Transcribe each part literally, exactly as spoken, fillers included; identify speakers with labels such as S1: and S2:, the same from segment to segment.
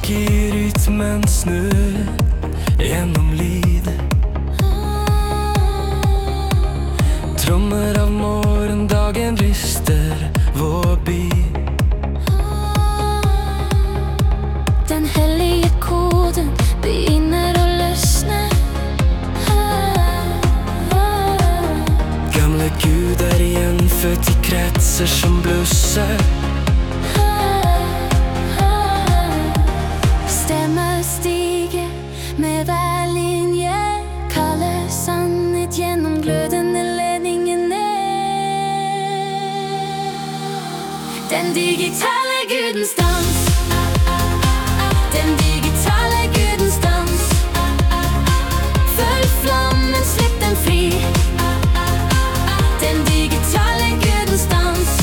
S1: tak i rytmen snur gjennom lid. Trommer av morgendagen rister vår by.
S2: Den hellige koden begynner å løsne.
S1: Gamle guder igjen født i kretser som blusser.
S2: Stemmer stiger med hver linje, kaller sannhet gjennom glødende ledningene. Den digitale gudens dans. Den digitale gudens dans. Følg flammen, slipp den fri. Den digitale gudens dans.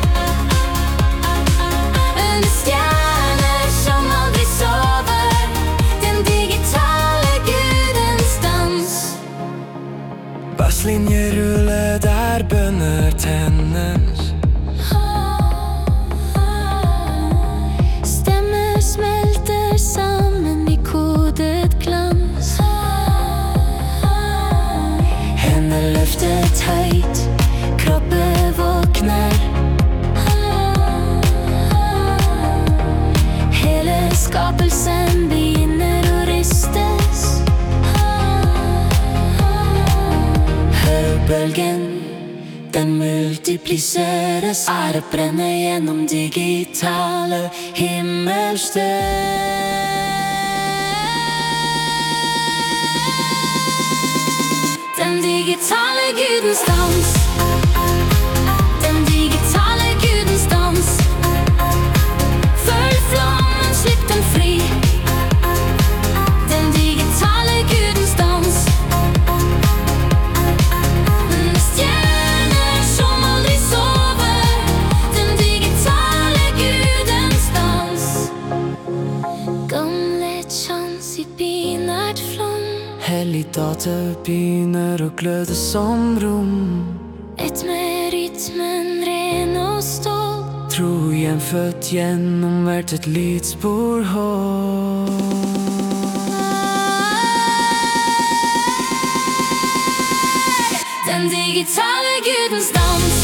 S2: Under stjerner som aldri sover. Den digitale gudens dans.
S1: Basslinjer ruller der bønner tennes.
S2: Stemmer smelter sammen i kodet glans.
S1: Hender
S2: Løftet høyt, kroppen våkner. Hele skapelsen begynner å ristes. Hør bølgen, den multipliseres. Ære brenner gjennom digitale himmelstøv. Den digitale gudens dans. Den digitale gudens dans. Følg flammen, slipp den fri. Den digitale gudens dans. Under stjerner som aldri sover. Den digitale gudens dans. Gamle chans i binært flom.
S1: hellig data begynner å gløde som rom.
S2: Et med rytmen ren og stolt.
S1: Tro gjenfødt gjennom hvert et lydspor hold.
S2: Den digitale gudens dans.